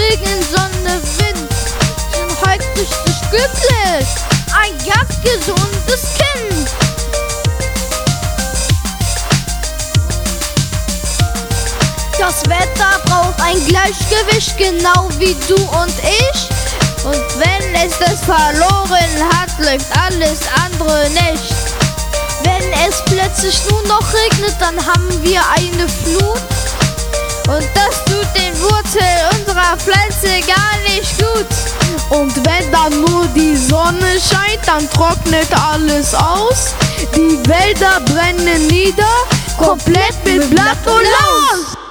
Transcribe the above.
Regen, Sonne, Wind. Sind heute richtig glücklich. Ein ganz gesundes Kind. Das Wetter braucht ein Gleichgewicht, genau wie du und ich. Und wenn es das verloren hat, läuft alles andere nicht. Wenn es plötzlich nur noch regnet, dann haben wir eine Flut. Und das tut den Wurzeln unserer Pflanze gar nicht gut. Und wenn dann nur die Sonne scheint, dann trocknet alles aus. Die Wälder brennen nieder, komplett mit Blatt und Laus.